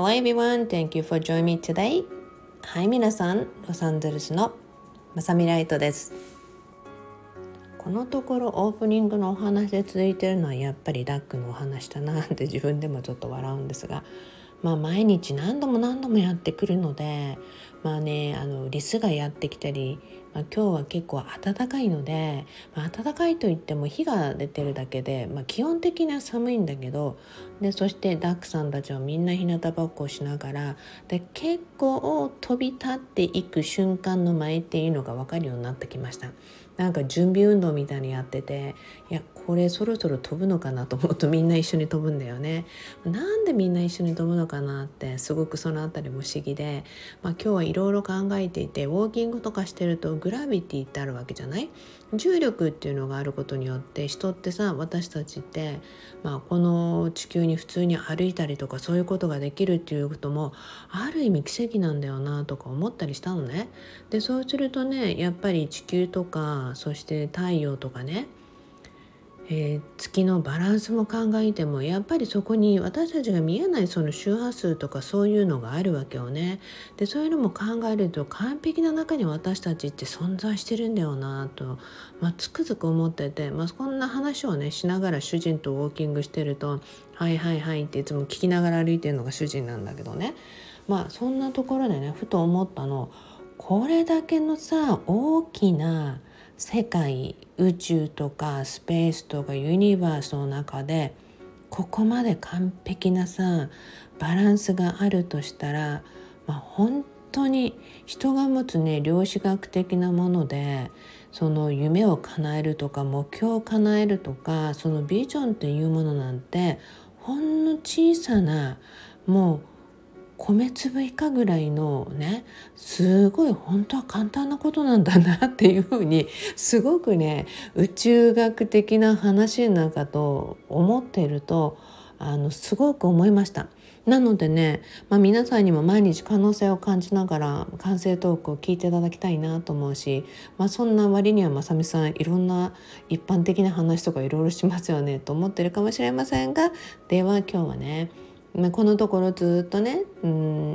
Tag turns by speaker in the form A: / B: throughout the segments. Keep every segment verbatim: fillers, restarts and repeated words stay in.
A: Hello everyone, thank you for joining me today. はい、皆さん、ロサンゼルスのまさみライトです。このところオープニングのお話で続いているのはやっぱりダックのお話だなって自分でもちょっと笑うんですが、まあ毎日何度も何度もやってくるので、まあね、あのリスがやってきたり、まあ、今日は結構暖かいので、まあ、暖かいといっても日が出てるだけで、まあ、基本的には寒いんだけど、でそしてダックさんたちはみんな日向ぼっこをしながらで結構飛び立っていく瞬間の前っていうのが分かるようになってきました。なんか準備運動みたいにやってて、いやこれそろそろ飛ぶのかなと思うとみんな一緒に飛ぶんだよね。なんでみんな一緒に飛ぶのかなってすごくそのあたりも不思議で、まあ、今日はいろいろ考えていて、ウォーキングとかしてるとグラビティってあるわけじゃない。重力っていうのがあることによって人ってさ、私たちって、まあ、この地球に普通に歩いたりとかそういうことができるっていうこともある意味奇跡なんだよなとか思ったりしたのね。でそうするとね、やっぱり地球とかそして太陽とかね、えー、月のバランスも考えてもやっぱりそこに私たちが見えないその周波数とかそういうのがあるわけよね。でそういうのも考えると完璧な中に私たちって存在してるんだよなと、まあ、つくづく思ってて、まあ、こんな話をねしながら主人とウォーキングしてるとはいはいはいっていつも聞きながら歩いてるのが主人なんだけどね、まあそんなところでねふと思ったの、これだけのさ大きな世界、宇宙とかスペースとかユニバースの中でここまで完璧なさバランスがあるとしたら、まあ、本当に人が持つね量子学的なものでその夢を叶えるとか目標を叶えるとかそのビジョンっていうものなんてほんの小さなもう米粒以下ぐらいのねすごい本当は簡単なことなんだなっていうふうにすごくね宇宙学的な話なんかと思っているとあのすごく思いました。なのでね、まあ、皆さんにも毎日可能性を感じながら完成トークを聞いていただきたいなと思うし、まあ、そんな割にはまさみさんいろんな一般的な話とかいろいろしますよねと思ってるかもしれませんが、では今日はねこのところずっとね、うん、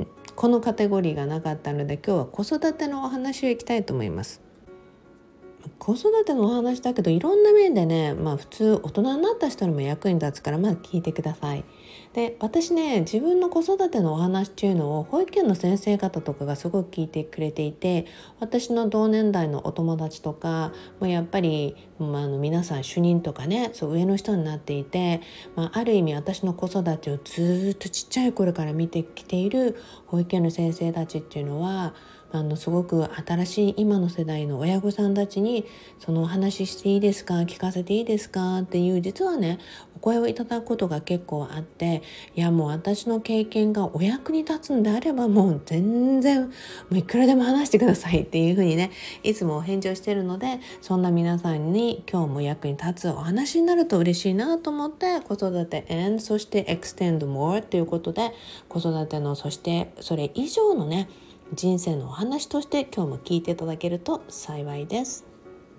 A: このカテゴリーがなかったので今日は子育てのお話をいきたいと思います。子育てのお話だけどいろんな面でね、まあ普通大人になった人にも役に立つからまず聞いてください。で私ね自分の子育てのお話っていうのを保育園の先生方とかがすごく聞いてくれていて、私の同年代のお友達とかもやっぱり、まあ、あの皆さん主任とかねそう上の人になっていて、まあ、ある意味私の子育てをずっとちっちゃい頃から見てきている保育園の先生たちっていうのはあのすごく新しい今の世代の親御さんたちにそのお話ししていいですか聞かせていいですかっていう実はねお声をいただくことが結構あって、いやもう私の経験がお役に立つんであればもう全然もういくらでも話してくださいっていうふうにねいつもお返事をしているので、そんな皆さんに今日も役に立つお話になると嬉しいなと思って子育て and そして extend more ということで子育てのそしてそれ以上のね人生のお話として今日も聞いていただけると幸いです。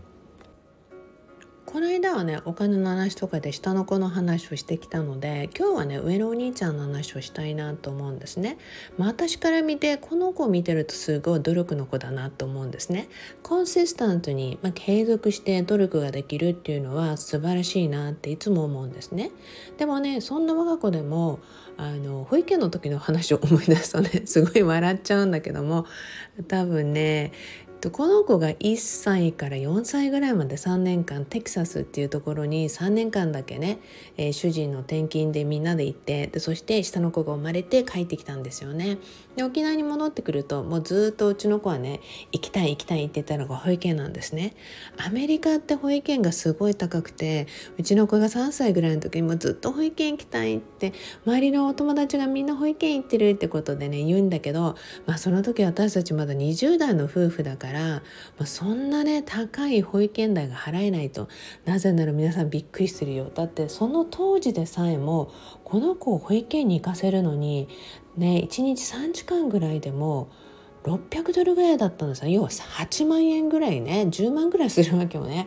A: この間はねお金の話とかで下の子の話をしてきたので、今日はね上のお兄ちゃんの話をしたいなと思うんですね。まあ、私から見てこの子を見てるとすごい努力の子だなと思うんですね。コンシスタントに、まあ、継続して努力ができるっていうのは素晴らしいなっていつも思うんですね。でもねそんな我が子でもあの保育園の時の話を思い出すとねすごい笑っちゃうんだけども、多分ねこの子がいっさいからよんさいぐらいまでさんねんかんテキサスっていうところにさんねんかんだけね、えー、主人の転勤でみんなで行って、でそして下の子が生まれて帰ってきたんですよね。で沖縄に戻ってくるともうずっとうちの子はね行きたい行きたいって言ったのが保育園なんですね。アメリカって保育園がすごい高くて、うちの子がさんさいぐらいの時にもずっと保育園行きたいって周りのお友達がみんな保育園行ってるってことでね言うんだけど、まあ、その時私たちまだにじゅう代の夫婦だからまあ、そんなね高い保育園代が払えないと、なぜなら皆さんびっくりするよ。だってその当時でさえもこの子を保育園に行かせるのにねいちにちさんじかんぐらいでもろっぴゃくドルぐらいだったんですよ。要ははちまんえんぐらいねじゅうまんぐらいするわけよね。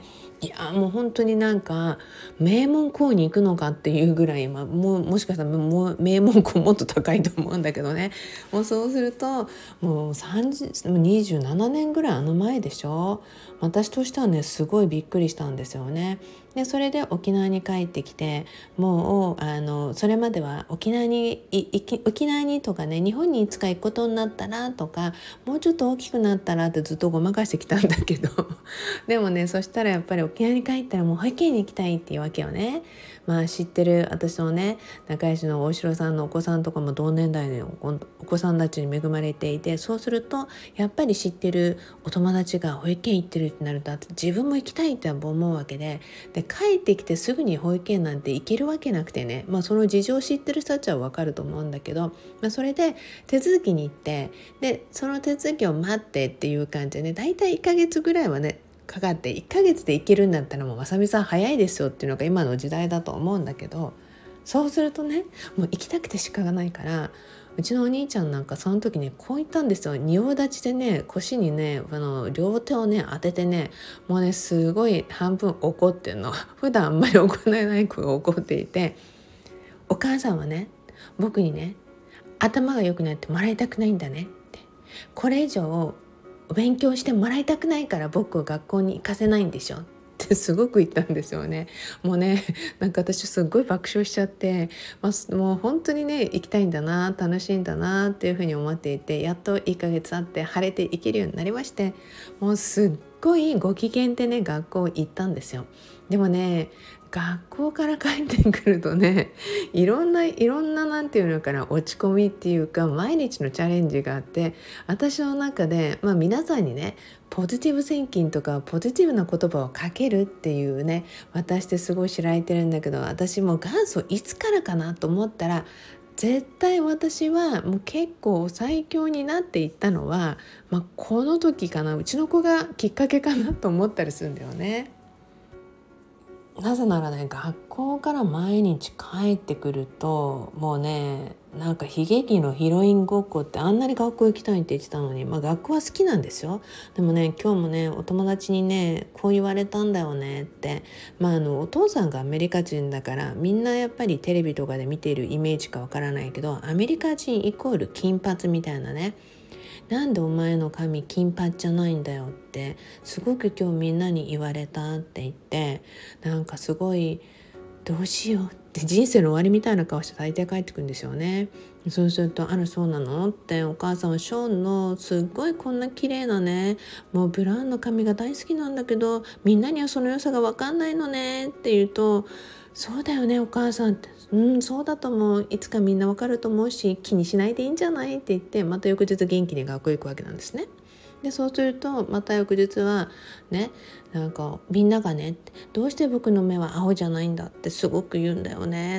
A: いやもう本当になんか名門校に行くのかっていうぐらい、まあ、もうもしかしたらもう名門校もっと高いと思うんだけどね。もうそうするともうさんじゅうにじゅうななねんぐらいあの前でしょ。私としてはねすごいびっくりしたんですよね。でそれで沖縄に帰ってきて、もうあのそれまでは沖縄にいいき沖縄にとかね、日本にいつか行くことになったらとか、もうちょっと大きくなったらってずっとごまかしてきたんだけどでもね、そしたらやっぱり沖縄に帰ったらもう保育園に行きたいっていうわけよね。まあ知ってる私のね仲良しの大城さんのお子さんとかも同年代のお子さんたちに恵まれていて、そうするとやっぱり知ってるお友達が保育園行ってるってなると、自分も行きたいって思うわけで、で帰ってきてすぐに保育園なんて行けるわけなくてね、まあその事情を知ってる人たちは分かると思うんだけど、まあ、それで手続きに行って、でその手続きを待ってっていう感じでね、だいたいいっかげつぐらいはねかかって、いっかげつで行けるんだったらもうまさみさん早いですよっていうのが今の時代だと思うんだけど、そうするとねもう行きたくて仕方がないから、うちのお兄ちゃんなんかその時ねこう言ったんですよ。仁王立ちでね腰にねあの両手をね当ててね、もうねすごい半分怒ってんの普段あんまり怒らない子が怒っていて、お母さんはね僕にね頭が良くなってもらいたくないんだねって、これ以上勉強してもらいたくないから僕を学校に行かせないんでしょってすごく言ったんですよね。もうねなんか私すっごい爆笑しちゃって、まあ、もう本当にね行きたいんだな、楽しいんだなっていうふうに思っていて、やっといっかげつ経って晴れて行けるようになりまして、もうすっごいご機嫌でね学校行ったんですよ。でもね学校から帰ってくるとねいろんないろんななんていうのかな落ち込みっていうか毎日のチャレンジがあって、私の中で、まあ、皆さんにねポジティブセンキンとかポジティブな言葉をかけるっていうね私ってすごい知られてるんだけど、私も元祖いつからかなと思ったら、絶対私はもう結構最強になっていったのは、まあ、この時かな、うちの子がきっかけかなと思ったりするんだよね。なぜならね学校から毎日帰ってくるともうねなんか悲劇のヒロインごっこって、あんなに学校行きたいって言ってたのに、まあ学校は好きなんですよ。でもね今日もねお友達にねこう言われたんだよねって、まああのお父さんがアメリカ人だからみんなやっぱりテレビとかで見ているイメージかわからないけど、アメリカ人イコール金髪みたいなね、なんでお前の髪金髪じゃないんだよってすごく今日みんなに言われたって言って、なんかすごいどうしようって人生の終わりみたいな顔して大抵帰ってくるんですよね。そうするとあらそうなのって、お母さんはショーンのすっごいこんな綺麗なねもうブラウンの髪が大好きなんだけどみんなにはその良さが分かんないのねって言うと、そうだよねお母さんって、うんそうだと思う、いつかみんなわかると思うし気にしないでいいんじゃないって言って、また翌日元気に学校行くわけなんですね。でそうするとまた翌日はね、なんかみんながねどうして僕の目は青じゃないんだってすごく言うんだよねって、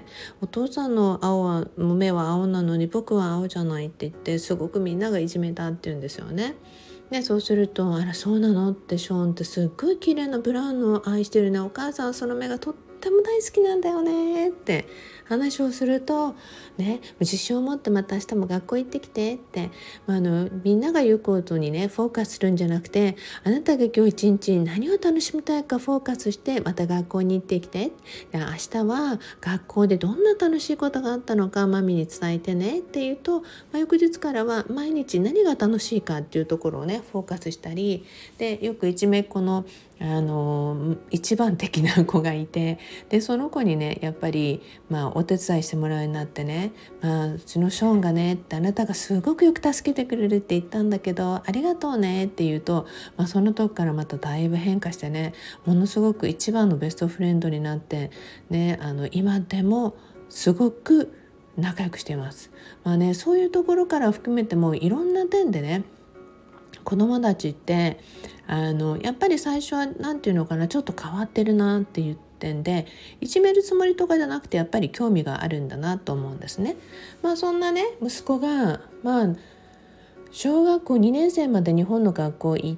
A: お父さんの青は目は青なのに僕は青じゃないって言ってすごくみんながいじめたって言うんですよね。でそうするとあらそうなのって、ショーンってすっごい綺麗なブラウンの愛してるね、お母さんはその目がとっても大好きなんだよねって話をするとね、自信を持ってまた明日も学校行ってきてって、まあ、あのみんなが言うことにねフォーカスするんじゃなくて、あなたが今日一日何を楽しみたいかフォーカスしてまた学校に行ってきて、で明日は学校でどんな楽しいことがあったのかマミに伝えてねって言うと、まあ、翌日からは毎日何が楽しいかっていうところをねフォーカスしたりで、よくいちめっ子のあの一番的な子がいて、でその子にねやっぱり、まあ、お手伝いしてもらうようになってね、まあ、うちのショーンがねってあなたがすごくよく助けてくれるって言ったんだけどありがとうねって言うと、まあ、その時からまただいぶ変化してね、ものすごく一番のベストフレンドになって、ね、あの今でもすごく仲良くしています。まあね、そういうところから含めてもいろんな点でね子どもたちってあのやっぱり最初はなんていうのかな、ちょっと変わってるなっていう点でいじめるつもりとかじゃなくてやっぱり興味があるんだなと思うんですね。まあそんなね息子がまあ小学校にねん生まで日本の学校行って、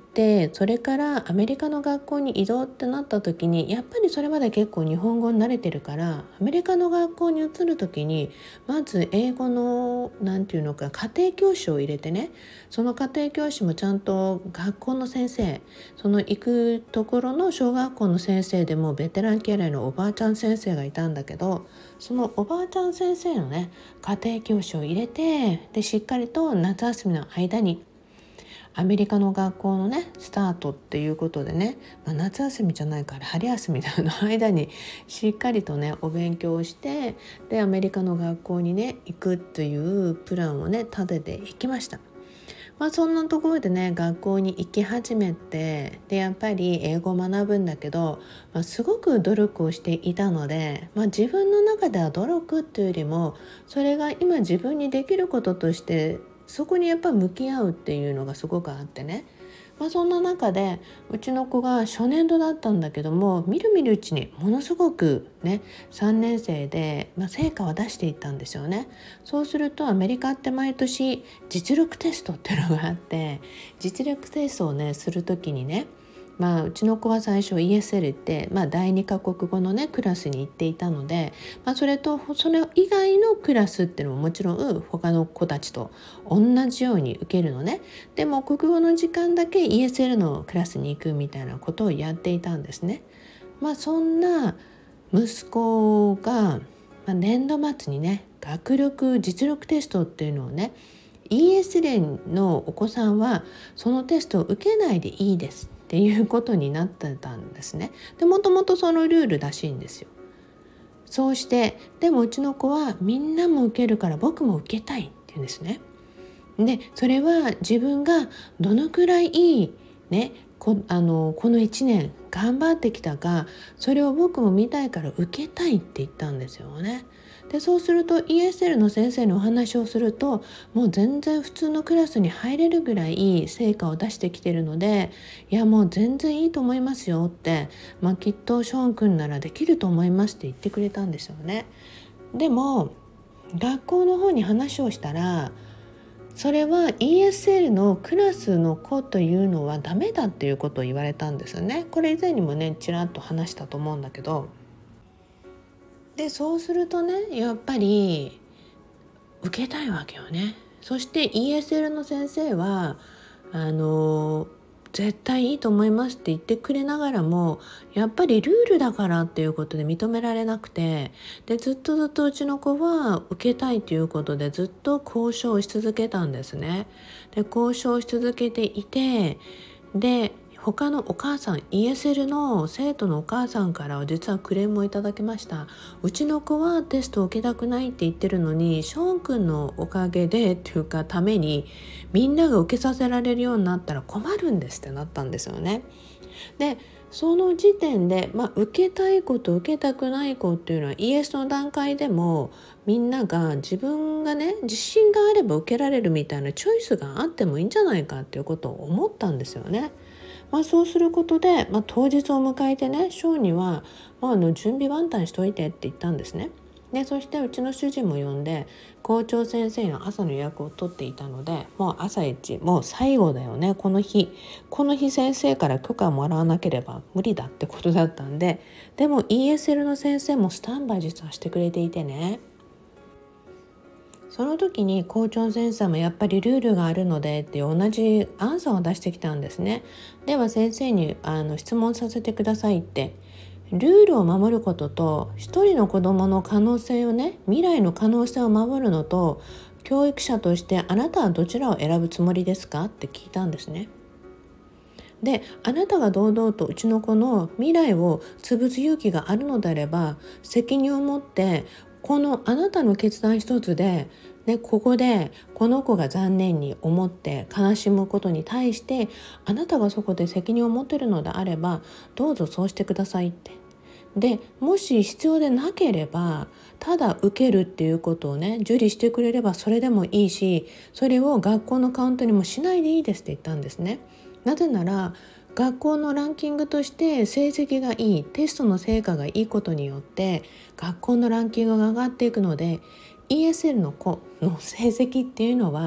A: それからアメリカの学校に移動ってなった時に、やっぱりそれまで結構日本語に慣れてるから、アメリカの学校に移る時にまず英語のなんていうのか家庭教師を入れてね、その家庭教師もちゃんと学校の先生、その行くところの小学校の先生でもベテランキャリアのおばあちゃん先生がいたんだけど、そのおばあちゃん先生のね家庭教師を入れて、でしっかりと夏休みの間にアメリカの学校のねスタートっていうことでね、まあ、夏休みじゃないから春休みの間にしっかりとねお勉強をして、でアメリカの学校にね行くというプランをね立てていきました。まあ、そんなところでね学校に行き始めて、でやっぱり英語を学ぶんだけど、まあ、すごく努力をしていたので、まあ、自分の中では努力っていうよりも、それが今自分にできることとしてそこにやっぱ向き合うっていうのがすごくあってね、まあ、そんな中でうちの子が初年度だったんだけども、みるみるうちにものすごくねさんねん生で、まあ、成果を出していったんですよね。そうするとアメリカって毎年実力テストっていうのがあって、実力テストをねするときにね、まあ、うちの子は最初 イーエスエル って、まあ、だいにカ国語のねクラスに行っていたので、まあ、それとそれ以外のクラスっていうのももちろん他の子たちと同じように受けるのね。でも国語の時間だけ イーエスエル のクラスに行くみたいなことをやっていたんですね。まあ、そんな息子が、まあ、年度末にね学力実力テストっていうのをね、 イーエスエル のお子さんはそのテストを受けないでいいですっていうことになってたんですね。でもともとそのルールらしいんですよ。そうして、でもうちの子はみんなも受けるから僕も受けたいって言うんですね。でそれは自分がどのくらいいいねこあのこのいちねん頑張ってきたか、それを僕も見たいから受けたいって言ったんですよね。でそうすると イーエスエル の先生にお話をすると、もう全然普通のクラスに入れるぐらい成果を出してきてるので、いやもう全然いいと思いますよって、まあ、きっとショーン君ならできると思いますって言ってくれたんですよね。でも学校の方に話をしたら、それは イーエスエル のクラスの子というのはダメだっていうことを言われたんですよね。これ以前にもねちらっと話したと思うんだけど、でそうするとねやっぱり受けたいわけよね。そして イーエスエル の先生はあの絶対いいと思いますって言ってくれながらも、やっぱりルールだからっていうことで認められなくて、でずっとずっとうちの子は受けたいということでずっと交渉し続けたんですね。で交渉し続けていて、で他のお母さん イーエスエル の生徒のお母さんからは実はクレームをいただきました。うちの子はテストを受けたくないって言ってるのに、ショーン君のおかげでっていうかためにみんなが受けさせられるようになったら困るんですってなったんですよね。でその時点で、まあ、受けたい子と受けたくない子っていうのは イーエス の段階でもみんなが自分がね自信があれば受けられるみたいなチョイスがあってもいいんじゃないかっていうことを思ったんですよね。まあ、そうすることで、まあ、当日を迎えてねショーには、まあ、あの準備万端しといてって言ったんですね。でそしてうちの主人も呼んで校長先生の朝の予約を取っていたので、もう朝一もう最後だよね、この日この日先生から許可をもらわなければ無理だってことだったんで、でも イーエスエル の先生もスタンバイ実はしてくれていてね、その時に校長先生もやっぱりルールがあるのでって同じアンサーを出してきたんですね。では先生にあの質問させてくださいって、ルールを守ることと一人の子どもの可能性をね未来の可能性を守るのと、教育者としてあなたはどちらを選ぶつもりですかって聞いたんですね。であなたが堂々とうちの子の未来を潰す勇気があるのであれば、責任を持ってこのあなたの決断一つで、ね、ここでこの子が残念に思って悲しむことに対してあなたがそこで責任を持てるのであればどうぞそうしてくださいって。でもし必要でなければただ受けるっていうことをね受理してくれればそれでもいいし、それを学校のカウントにもしないでいいですって言ったんですね。なぜなら学校のランキングとして成績がいい、テストの成果がいいことによって学校のランキングが上がっていくので、 イーエスエル の子の成績っていうのは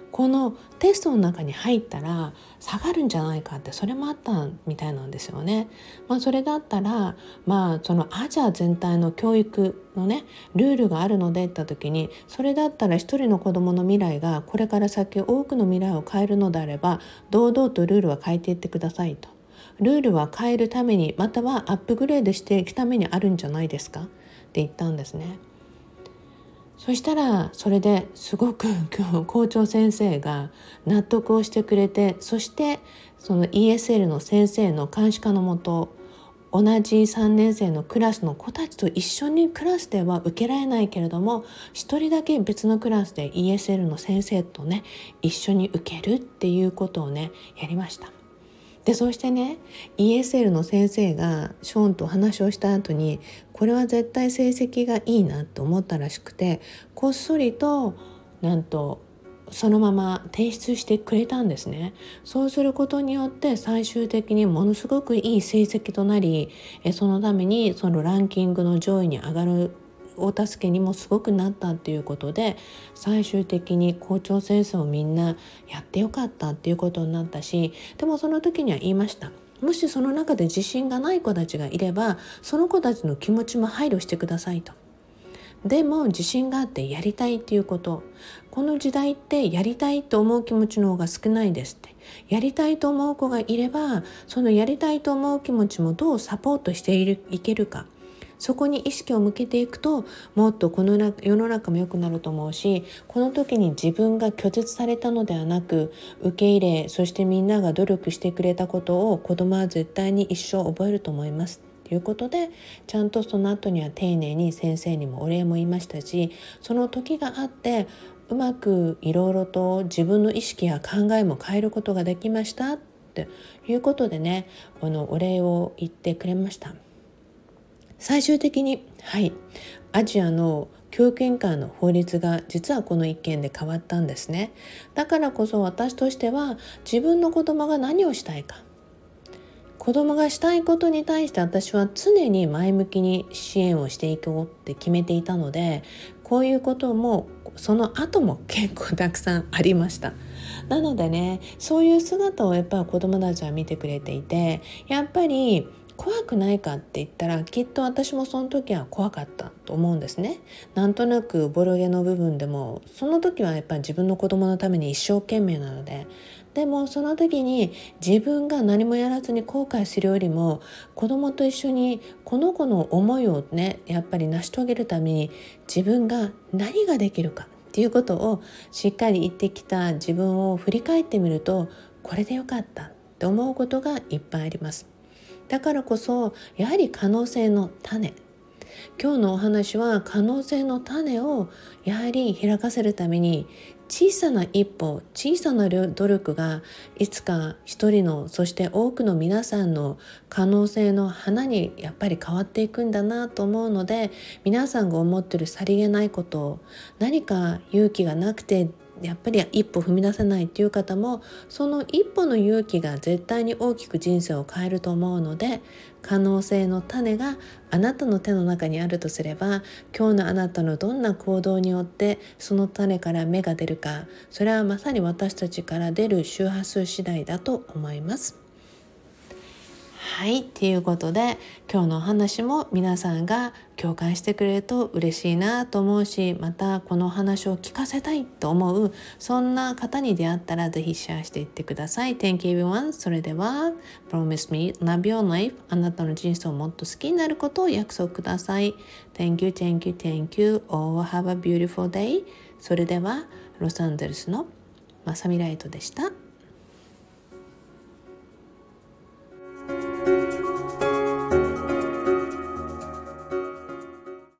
A: このテストの中に入ったら下がるんじゃないかって、それもあったみたいなんですよね。まあ、それだったら、まあ、そのアジア全体の教育のねルールがあるのでって言った時に、それだったら一人の子どもの未来がこれから先多くの未来を変えるのであれば、堂々とルールは変えていってくださいと。ルールは変えるために、またはアップグレードしていくためにあるんじゃないですかって言ったんですね。そしたらそれですごく校長先生が納得をしてくれて、そしてその イーエスエル の先生の監視下のもと、同じさんねん生のクラスの子たちと一緒にクラスでは受けられないけれども、一人だけ別のクラスで イーエスエル の先生とね一緒に受けるっていうことをねやりました。でそしてね イーエスエル の先生がショーンと話をした後に、これは絶対成績がいいなと思ったらしくて、こっそりとなんとそのまま提出してくれたんですね。そうすることによって最終的にものすごくいい成績となり、えそのためにそのランキングの上位に上がるお助けにもすごくなったっていうことで、最終的に校長先生をみんなやってよかったっていうことになったし、でもその時には言いました。もしその中で自信がない子たちがいれば、その子たちの気持ちも配慮してくださいと。でも自信があってやりたいっていうこと、この時代ってやりたいと思う気持ちの方が少ないですって。やりたいと思う子がいれば、そのやりたいと思う気持ちもどうサポートしているいけるか、そこに意識を向けていくと、もっとこの世の中も良くなると思うし、この時に自分が拒絶されたのではなく受け入れ、そしてみんなが努力してくれたことを子供は絶対に一生覚えると思いますということで、ちゃんとその後には丁寧に先生にもお礼も言いましたし、その時があってうまくいろいろと自分の意識や考えも変えることができましたっていうことでね、このお礼を言ってくれました。最終的に、はい、アジアの教育委員会の法律が実はこの一件で変わったんですね。だからこそ私としては、自分の子供が何をしたいか、子供がしたいことに対して私は常に前向きに支援をしていこうって決めていたので、こういうこともその後も結構たくさんありました。なのでね、そういう姿をやっぱり子供たちは見てくれていて、やっぱり怖くないかって言ったら、きっと私もその時は怖かったと思うんですね。なんとなくボロゲの部分でも、その時はやっぱり自分の子供のために一生懸命なので、でもその時に自分が何もやらずに後悔するよりも、子供と一緒にこの子の思いをねやっぱり成し遂げるために自分が何ができるかっていうことをしっかり言ってきた自分を振り返ってみると、これでよかったって思うことがいっぱいあります。だからこそやはり可能性の種、今日のお話は可能性の種をやはり開かせるために、小さな一歩、小さな努力がいつか一人の、そして多くの皆さんの可能性の花にやっぱり変わっていくんだなと思うので、皆さんが思っているさりげないことを、何か勇気がなくてやっぱり一歩踏み出せないっていう方も、その一歩の勇気が絶対に大きく人生を変えると思うので、可能性の種があなたの手の中にあるとすれば、今日のあなたのどんな行動によってその種から芽が出るか、それはまさに私たちから出る周波数次第だと思います。はい、ということで今日のお話も皆さんが共感してくれると嬉しいなと思うし、またこのお話を聞かせたいと思う、そんな方に出会ったらぜひシェアしていってください。 Thank you everyone。 それでは Promise me love your life。 あなたの人生をもっと好きになることを約束ください。 Thank you, thank you, thank you. All have a beautiful day。 それではロサンゼルスのまさみライトでした。